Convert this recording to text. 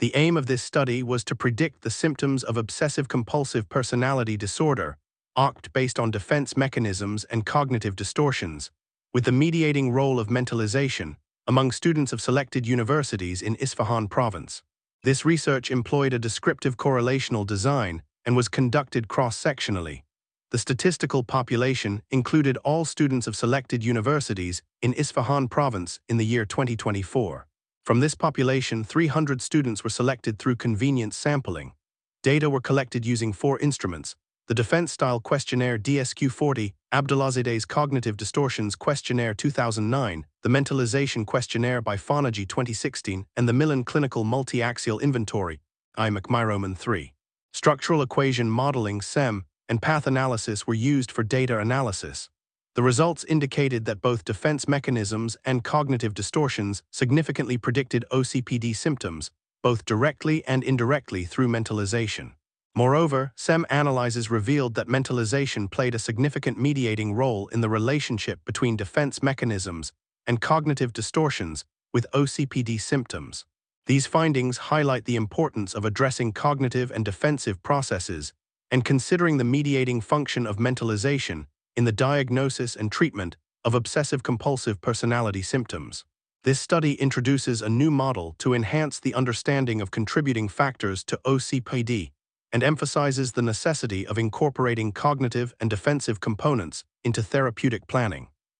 The aim of this study was to predict the symptoms of obsessive-compulsive personality disorder, OCD, based on defense mechanisms and cognitive distortions, with the mediating role of mentalization among students of selected universities in Isfahan province. This research employed a descriptive correlational design and was conducted cross-sectionally. The statistical population included all students of selected universities in Isfahan province in the year 2024. From this population, 300 students were selected through convenience sampling. Data were collected using 4 instruments: the Defense-Style Questionnaire DSQ-40, Abdulazadeh's Cognitive Distortions Questionnaire 2009, the Mentalization Questionnaire by Fonagy 2016, and the Millen Clinical Multi-Axial Inventory, I. McMyroman 3. Structural equation modeling (SEM) and path analysis were used for data analysis. The results indicated that both defense mechanisms and cognitive distortions significantly predicted OCPD symptoms, both directly and indirectly through mentalization. Moreover, SEM analyses revealed that mentalization played a significant mediating role in the relationship between defense mechanisms and cognitive distortions with OCPD symptoms. These findings highlight the importance of addressing cognitive and defensive processes and considering the mediating function of mentalization in the diagnosis and treatment of obsessive-compulsive personality symptoms. This study introduces a new model to enhance the understanding of contributing factors to OCPD and emphasizes the necessity of incorporating cognitive and defensive components into therapeutic planning.